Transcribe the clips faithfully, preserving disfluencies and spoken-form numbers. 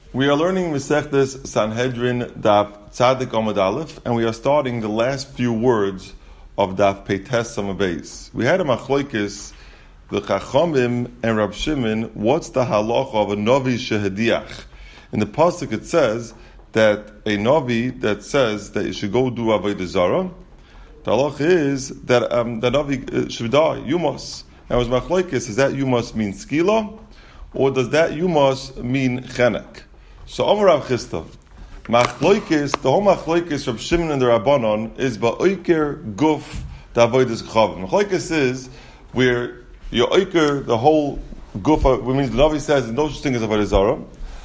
We are learning Masechtas Sanhedrin Daf Tzadik Amud Aleph, and we are starting the last few words of Daf Peites Sameh Beis. We had a machlokes, the Chachamim and Rab Shimon. What's the halacha of a novi shehadiach? In the pasuk it says that a novi that says that you should go do avodah zarah, the halacha is that um, the novi should die. You must. Now, as machlokes, does that you must mean skila, or does that you must mean chenek? So, Amar Rav Chisda, Machloikis, the whole Machloikis of Shimon and the Rabbanon is ba'oiker guf d'avodas chavim. Machloikis is where you oiker the whole guf, which means the Navi says no such thing as avodah zarah,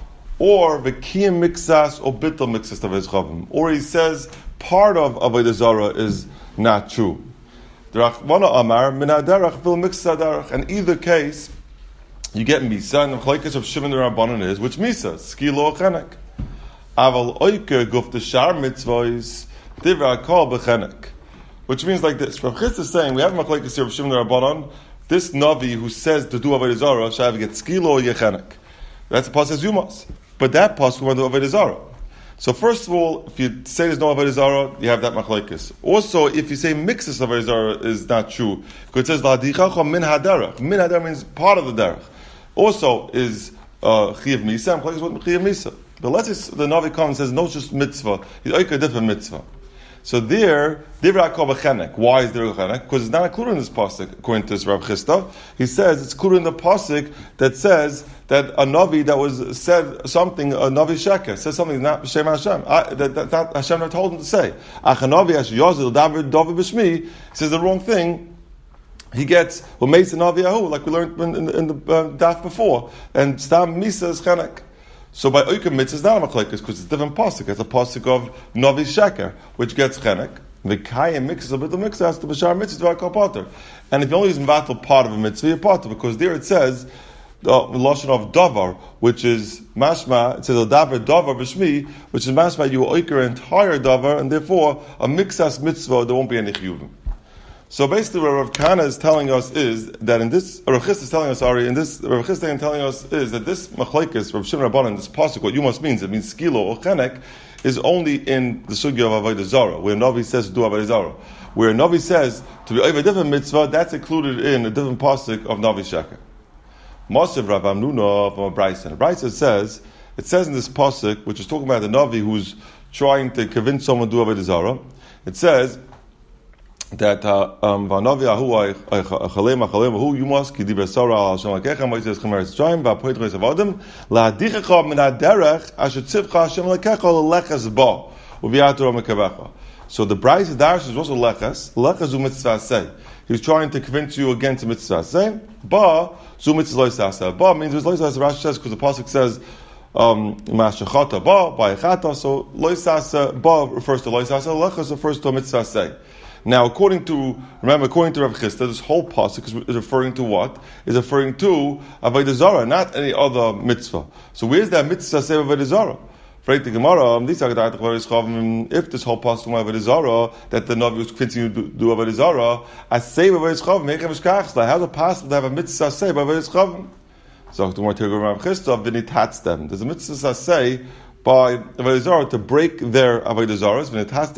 or v'kiyim mixas or bittul mixas d'avodas chavim, or he says part of avodah zarah is not true. D'rachmana amar min haderach vil mixas haderach. In either case, you get misa, and the Machloikis of Shimon and the Rabbanon is which misa, skilo or chenek. Aval oike guf the shar mitzvahs divra kol bechenek, which means like this. Rav Chisda is saying we have Machloikis here of Shimon and the Rabbanon. This navi who says to do avodah zarah shall get skilo or yechenek. That's the pasuk yumas, but that pasuk went to avodah zarah. So first of all, if you say there's no avodah zarah, you have that Machloikis. Also, if you say mixes of avodah zarah is not true, because it says la dichacha min haderach. Min haderach means part of the derech. Also is uh, Chiyav Misa, and Machloikis with Chiyav Misa. But let's say the Navi comes and says, no, just mitzvah. He's like a different mitzvah. So there, Divra Kol B'chenek. Why is there a chenek? Because it's not included in this pasuk, according to this Rav Chisda. He says it's included in the pasuk that says that a Navi that was said something, a Navi Sheker, says something not Shem Hashem, uh, that, that, that Hashem never told him to say. Ach Navi Hash Yozil David David B'Shmi says the wrong thing. He gets well, Meis and Aviyahu, like we learned in, in, in the uh, daf before, and Stam Misa is Chenek. So by Oikim Mitzvah is not a Machlekes because it's a different pasuk. It's a pasuk of Navi Sheker, which gets Chenek. The Kayim mixes a bit of mitzvah has to Bashar Mitzvah to Potter. And if you only use Mvatal part of a mitzvah, you're Potter, because there it says the lashon of Davar, which is Mashma. It says Davar Davar B'Shmi, which is Mashma. You Oiker entire Davar, and therefore a mixas mitzvah there won't be any chiyuvim. So basically, what Rav Kana is telling us is that in this, Rav Chisda is telling us, sorry, in this, Rav Chisda is telling us is that this Machloikis, Rav Shimon Rabbanan, this pasuk, what you must means, it means skilo or chenek, is only in the sugya of avodah zarah, where Navi says to do avodah zarah. Where Navi says to be over a different mitzvah, that's included in a different pasuk of Navi Sheker. Masiv Rav Amnuna from a Bryson. A Bryson says, it says in this pasuk, which is talking about the Navi who's trying to convince someone to do avodah zarah, it says, that um vanavi ahu achalem achalem who you must ki diber sara al sham lekechem moises chemeres tzaim va poitros avadim la dichacha min haderech asher tzivcha Hashem lekecha lelechas ba uviator mekavecha. So the Brayis Darsh is also lechas lechas zu mitzvah say. He's trying to convince you against mitzvah say. Ba zu mitzvah loisasa. Ba means there's loisasa. Rashi says because the pasuk says um mashachata ba by chata. So loisasa ba refers to loisasa. Lechas refers to mitzvah say. Now, according to, remember, according to Rav Chisda, this whole pasuk is referring to what? Is referring to avodah zarah, not any other mitzvah. So where's that mitzvah say avodah zarah? If this whole pasuk is avodah zarah, that the Navi was continuing to do avodah zarah, I say avodah chavim. How's it possible to have a mitzvah say avodah chavim? So the more to Rav Chisda, then he tats them. There's a mitzvah say by avodah zarah to break their avodah zarahs.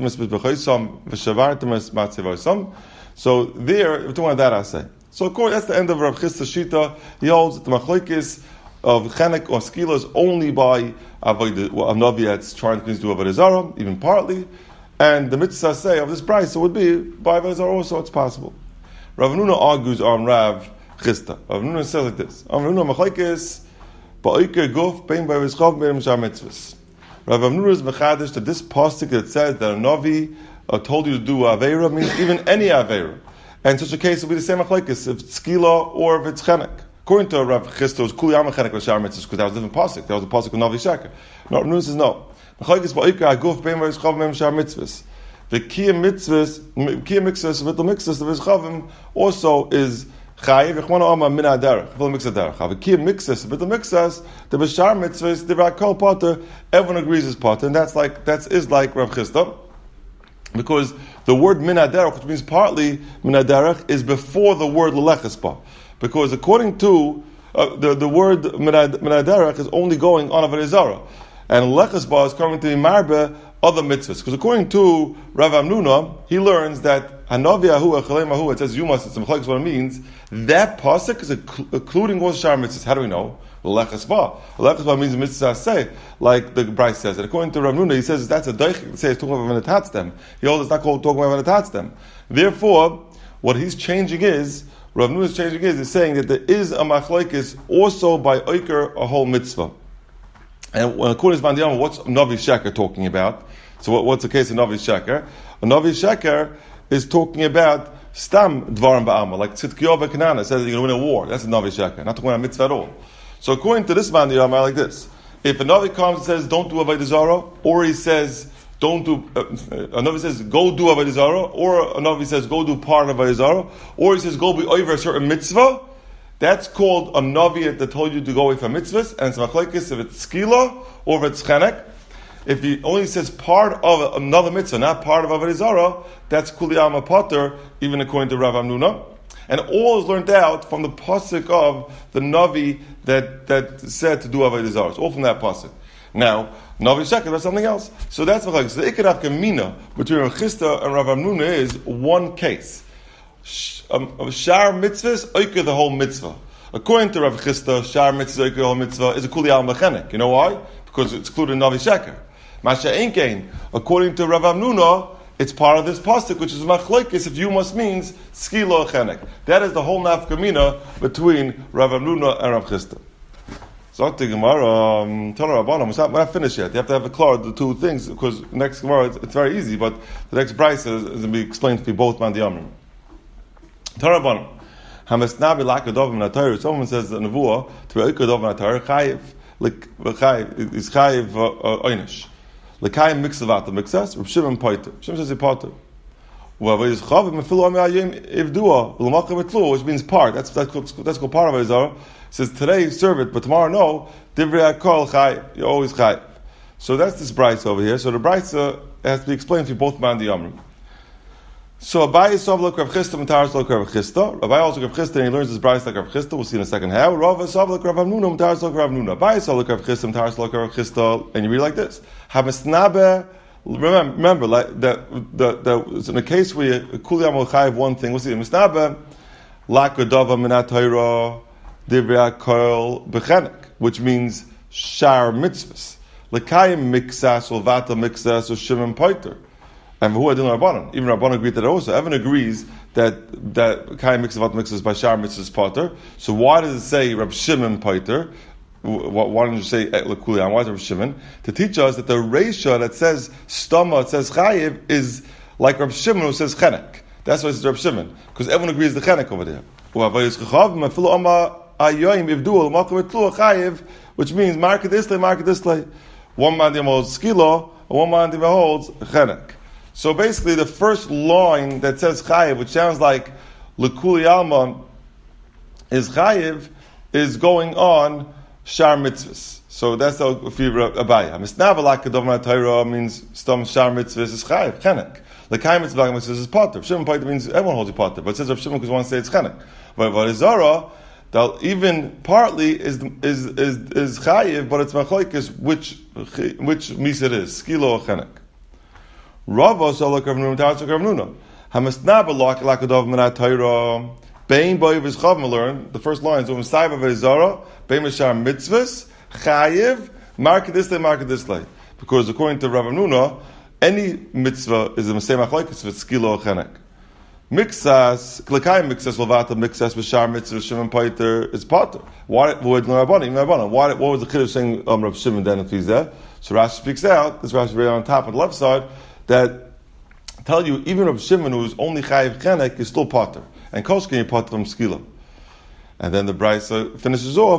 So there, we're talking about that I say. So of course, that's the end of Rav Chisda Shita. He holds that the machlokes of chenek or skila is only by avodah a navi that's trying to do avodah zarah, even partly, and the mitzvah say of this price would be by avodah zarah also. It's possible. Rav Nuna argues on Rav Chisda. Rav Nuna says like this: Rav Nuna machlokes. Ba'oiker guf bein ba'vizchav bein mishar mitzvahs. Rav Amnuna is mechadish that this pasuk that says that a navi uh, told you to do aveira means even any aveira. And in such a case, it will be the same machlekes if it's skila or if it's chenek. According to Rav Chisda, it was kuli am chenek l'shar mitzvahs because that was a different pasuk. That was a pasuk of Navi Sheker. No, Rav Amnuna says no. Machlekes ba'oiker guf bein ba'vizchav bein mishar mitzvahs. The kiyam mitzvahs, kiyam mitzvahs, with the mitzvahs, the vizchavim also is chayiv yechmana ama min haderech v'lo mixas derech. Have a kiyam mixas, but the mixas, the b'shar mitzvahs, the rakol potter, everyone agrees is potter, and that's like that is like Rav Chisda, because the word min haderech, which means partly min haderech, is before the word lelechas ba, because according to uh, the, the word Menaderech is only going on Avodah Zarah. And Lechas Ba is coming to be Marbe other mitzvahs. Because according to Rav Amnuna, he learns that Hanavi Ahu, Echalei Mahu, it says Yumas, it's Mechlekes what it means. That pasuk is including all the Shar mitzvahs. How do we know? Lechas Ba. Lechas Ba means mitzvah say, like the Bryce says. And according to Rav Amnuna, he says that's a doich, he says talking about Venetatz them. He holds it's not called talking about Venetatz them. Therefore, what he's changing is, Rav Amnuna is changing is, he's saying that there is a machlekes also by Oiker, a whole mitzvah. And according to Bandiyama, what's Navi Sheker talking about? So what, what's the case of Navi Sheker? A Navi Sheker is talking about Stam Dvarim Ba'alma, like Tzidkiyahu V'Kanana says you're going to win a war. That's a Navi Sheker, not talking about mitzvah at all. So according to this Bandiyama, like this. If a Navi comes and says, don't do Avodah Zarah, or he says, don't do, uh, a Navi says, go do Avodah Zarah, or a Navi says, go do part of Avodah Zarah, or he says, go be over a certain mitzvah, that's called a Navi that told you to go away from mitzvahs, and it's machlekes if it's skila or if it's chenek. If he only says part of another mitzvah, not part of Avodah Zarah, that's kuliyama pater, even according to Rav Amnuna. And all is learned out from the pasuk of the Navi that, that said to do Avodah Zarah. It's all from that pasuk. Now, Navi Sheker, that's something else. So that's machlekes. The ikar kamina between Rav Chisda and Rav Amnuna is one case. Um, Shar mitzvahs, oiker the whole mitzvah. According to Rav Chisda, Shar mitzvahs, oiker the whole mitzvah is a kuliyal mechenek. You know why? Because it's included in Navi Sheker. Masha Einkein, according to Rav Amnuna, it's part of this pasuk, which is machlekes if you must means skila chenek. That is the whole nafkamina between Rav Amnuna and Rav Chisda. Zok the Gemara, um, tell her Rabbanim, we're not finished yet. You have to have a clear the two things because next Gemara it's, it's very easy, but the next price is, is going to be explained to be both man diyamrim. Tarabon, Hamasnabi lakadov min atayr. Someone says a nevuah to be oikadov min atayr. Chayiv, chayiv is chayiv oynish. Lekayim mixavat the mixas. Reb Shimon poiter. Shimon says he poiter. U'avayis chavim mefilu amiyayim ivdua l'makam etlu, which means part. That's that's called, that's called part of Isaiah. Says today serve it, but tomorrow no. Divrei hakol chayiv. You're always chayiv. So that's this brayso over here. So the brayso has to be explained to both man the yomrim. So Abai Sov like Rav Chisda, Mataras like Rav Chisda. Abai also Rav Chisda, and he learns his brayso like Rav Chisda. We'll see in a second how. Rav Sov like Rav Amnuna, Mataras like Rav Amnuna. Abai Sov like Rav Chisda, Mataras like Rav Chisda, and you read like this: Hamasnabe. Remember, remember, like that. That that in a case where Kuliyam will chayiv one thing. We'll see Hamasnabe lakodava minat Torah divrei hakol bechenek, which means shar mitzvahs. Lekayim mixas or vata mixas or shimon poiter. And who adin Rabbanan? Even Rabbanan agreed that also. Evan agrees that that Kayim mixavat mixes by Shar mitzvahs potter. So why does it say Rab Shimon poiter? Why don't you say Lekulian? Why is it Rab Shimon? To teach us that the Reisha that says Stama, it says Chayiv, is like Rab Shimon who says Chenek. That's why it's Rab Shimon. Because everyone agrees the Chenek over there. Which means market this way, market this way. One man holds skilo, and one man holds Chenek. So basically, the first line that says chayiv, which sounds like lekuli alma, is chayiv, is going on shar mitzvahs. So that's how Abaya. Misnava lakadov Torah means stam shar mitzvahs is chayiv chenek. Lekayim mitzvah mitzvahs is potter. Shimon potter means everyone holds a potter, but it says Rav Shimon because one says it's chenek. But Avodah Zarah, that even partly is is is is chayiv, but it's machlokes which which misa it is skilo or chenek. Rava Salak Rav Nuna, Tarsak Rav Nuna. Hamasnaba lakadov minat Torah. Bein boiv chav learn the first lines of Messiah Vezara. Bein mishar mitzvahs chayiv market this day, market this day. Because according to Rav Nuna, any mitzvah is the same machlokes if it's skilo or chenek. Mixas klekayim mixas lavata mixas mishar mitzvah shimon paiter is pater. Why would Rabbanim? Rabbanim. Why? What was the chiddush saying um, Rav Shimon then if he's there? So Rashi speaks out. This Rashi right on top on the left side. That tell you even Rav Shimon who's only chayiv chenek is still potter, and koshkin you potter from skila. And then the brayso finishes off.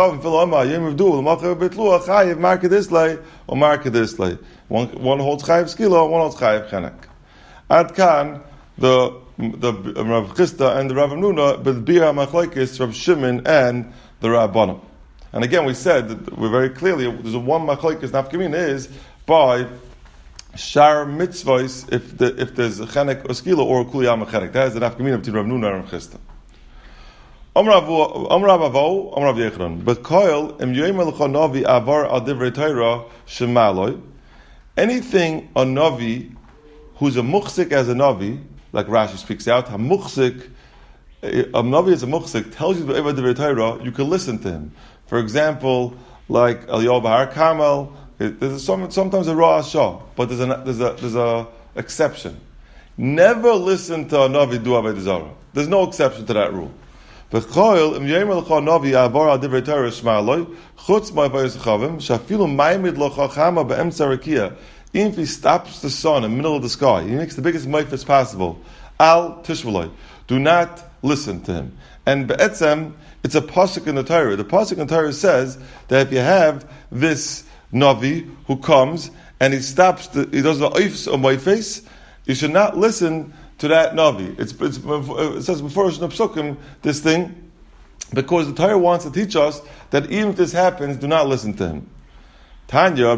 One one holds chayiv skila, one holds chayiv chenek. Ad kan the the Rav Chisda and the Rav Amnuna b'bira machlokes Rav Shimon and the Rabbanim. And again, we said that we're very clearly there's a one machlokes nafkamina is by Shar mitzvahs if the if there's a chenek or skila or kuliyam chenek. That is the nafkamina between Rav Nuna and Rav Chisda. Amrav Avo, Amrav Yechron. But Koil, Em Yoimel Chonavi Avar Al Divrei Torah Shemaloi. Anything a Navi who's a muchsik as a Navi, like Rashi speaks out, a muchsik, a Navi is a muchsik, tells you about Divrei Torah, you can listen to him. For example, like Eliyahu Bahar Carmel, there's some, sometimes a Ra Shah, but there's a there's a there's a exception. Never listen to a Navi do Avodah Zarah. There's no exception to that rule. V'choil im yomer l'cha Navi avar al divrei Torah shma'aloi chutz ma'avayis chavim shafilu ma'imid lo chachama be'emtza rakia. Even if he stops the sun in the middle of the sky, he makes the biggest maifis possible. Al tishvaloi. Do not listen to him. And be'etzem, it's a pasuk in the Torah. The pasuk in the Torah says that if you have this Navi who comes and he stops, the, he does the oifs on my face, you should not listen to that Navi. It's, it's, it says before Psukim, this thing, because the Torah wants to teach us that even if this happens, do not listen to him. Tanya,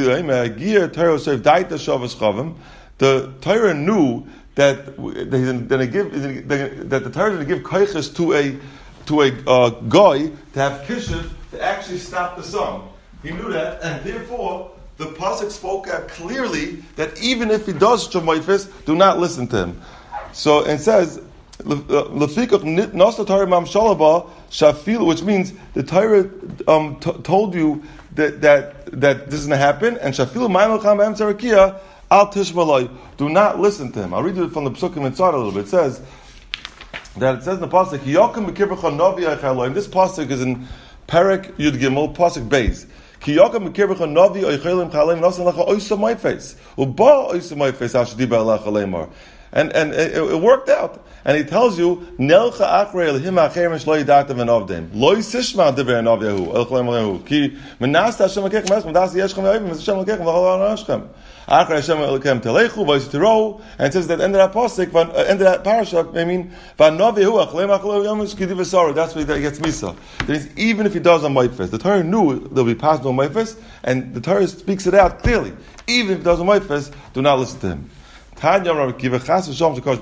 the Torah knew that they're going to give that the Torah is going to give koiches to a to a uh, guy to have kishiv to actually stop the sun. He knew that, and therefore the pasuk spoke out clearly that even if he does shemaifis, do not listen to him. So it says, "Lefikach nasa Torah mam shalaba shafil," which means the Torah um, t- told you that that that this is going to happen, and shafilu ma'im l'cham b'em tzarakia al tishmaloi. Do not listen to him. I'll read it from the psukim inside a little bit. It says that it says in the pasuk, "Yokim b'kirbecha novi eichaloim." This pasuk is in Perek Yud Gimel, pasuk Beis. Ki yokim b'kirbecha novi eichaloim chaleim nasan lecha oisa my face uba oisa my face ashdiba lecha leimar. And and it, it worked out. And he tells you, Nelcha achrei elhim acherim shlo yidatav enavdem. Lo yisishma divrei enavyahu. Elchlem alehu. Ki menas Hashem lekechem es menas yeshchem yavim. Es Hashem lekechem v'chol anashchem. Achrei Hashem lekem telechu v'yisitiro. And it says that end of that pasuk, uh, end of that parasha, I mean, v'anavyahu achlem achlem yamus ki divasara. That's where he gets misa. That means even if he does a maifes, the Torah knew there'll be possible maifes, and the Torah speaks it out clearly. Even if he does a maifes, do not listen to him. Rabbi Kiva says, no, it's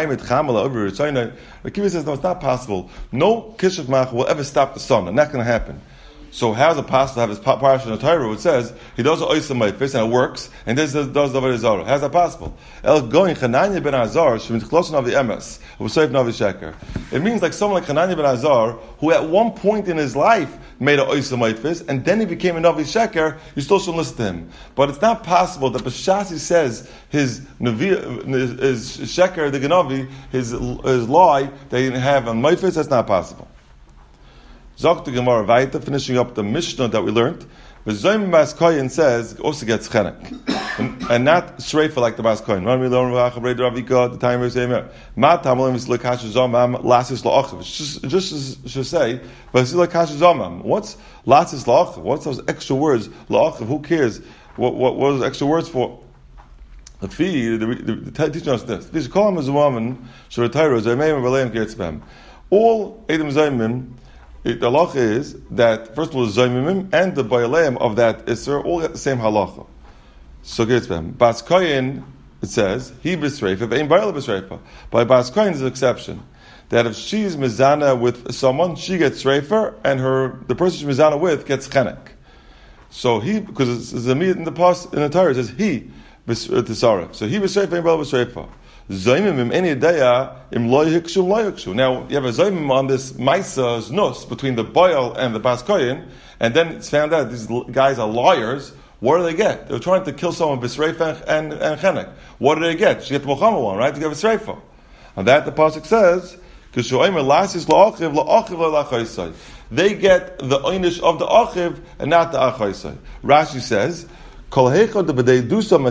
not possible. No kishuv mach will ever stop the sun. It's not going to happen. So how is it possible to have this parasha in the Torah which says he does the oisam maifis and it works, and this does the avodah zarah? How is that possible? El going Chananya ben Azar shemitzchlosin of the emes u'sayif navi sheker. It means like someone like Chananya ben Azar who at one point in his life made a oisam maifis and then he became a navi sheker. You still should listen to him, but it's not possible that B'shasi says his navi, his sheker the ganavi, his his lie that he didn't have on maifis. That's not possible. Zok the Gemara Vaita, finishing up the Mishnah that we learned. But Zoyim Bas Koyin says also gets chenek, and, and not sreifa like the Bas Koyin. Rami Lorn V'Achavred Ravika. The time we say Ma Tamalim is Lekash Zomam Lasis La'achav. Just just should say, but it's Lekash Zomam. What's Lasis La'achav? What's those extra words La'achav? Who cares? What what what are those extra words for? The fee the, the, the teaching us this. This call him as a woman. Shortayro Zaymeim V'Leim Gertzbem. All Edom Zayimim. The halacha is that, first of all, the Zaymimim and the Bayaleim of that Isser all get the same halacha. So, get them. Bas Koyin, it says, he b'sreifa, v'ein Bayale b'sreifa. By Bas Koyin, there's an exception. That if she's mizana with someone, she gets sreifa, and her the person she's mizana with gets chenek. So, he, because it's, it's a meat in the pas, in the Torah, it says, he, b'sreifa. So, he b'sreifa, v'ein Bayale b'sreifa. Zaymim any daya im loy hikshu loy hikshu. Now you have a zaymim on this ma'isa nus between the boil and the Bas Koyin, and then it's found out these guys are liars. What do they get? They're trying to kill someone b'sreifa and and chenek. What do they get? She get the Muhammad one, right? To get b'sreifa, and that the pasuk says, "Kishoyim lasis la'achiv la'achiv la'achaysay." They get the einish of the achiv and not the achaysay. Rashi says. Now, it's Rashi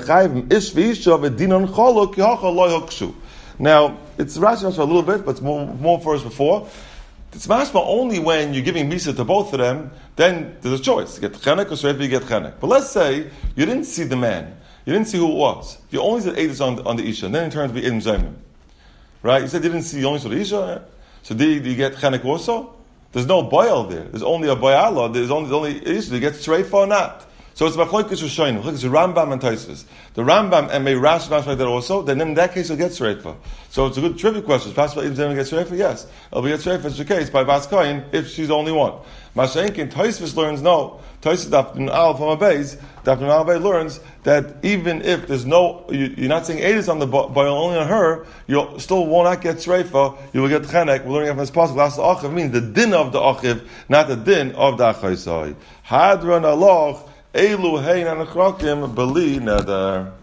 for a little bit, but it's more, more for us before. It's mashma only when you're giving misa to both of them, then there's a choice. You get chenek or straight you get chenek. But let's say you didn't see the man. You didn't see who it was. You only said Eidus on, on the Isha, and then it turns to be Edim Zaymim. Right? You said you didn't see, you only saw the Isha. So do you, do you get chenek also? There's no boil there. There's only a boyala. There's only, there's only Isha. Do you get streifa or not? So So it's Machlokes Rishonim. Look, it's Rambam and Tosfos. The Rambam and may Rashi like that also. Then in that case, you'll get Sreifa. So it's a good trivia question. Is it possible Ibn Zayim gets Sreifa? Yes, it'll be get Sreifa. It's the case by Bas Kohen if she's the only one. Mashenkin Tosfos learns no. Tosfos Daf Al from Abayz. Daf Al Bay learns that even if there's no, you, you're not saying Edis on the boil only on her, you still will not get Sreifa. You will get Chenek. We're learning from this possible. Last the Achiv means the din of the Achiv, not the din of the Achaisai. Hadran Allah. Elu hein anachrokim beli neder.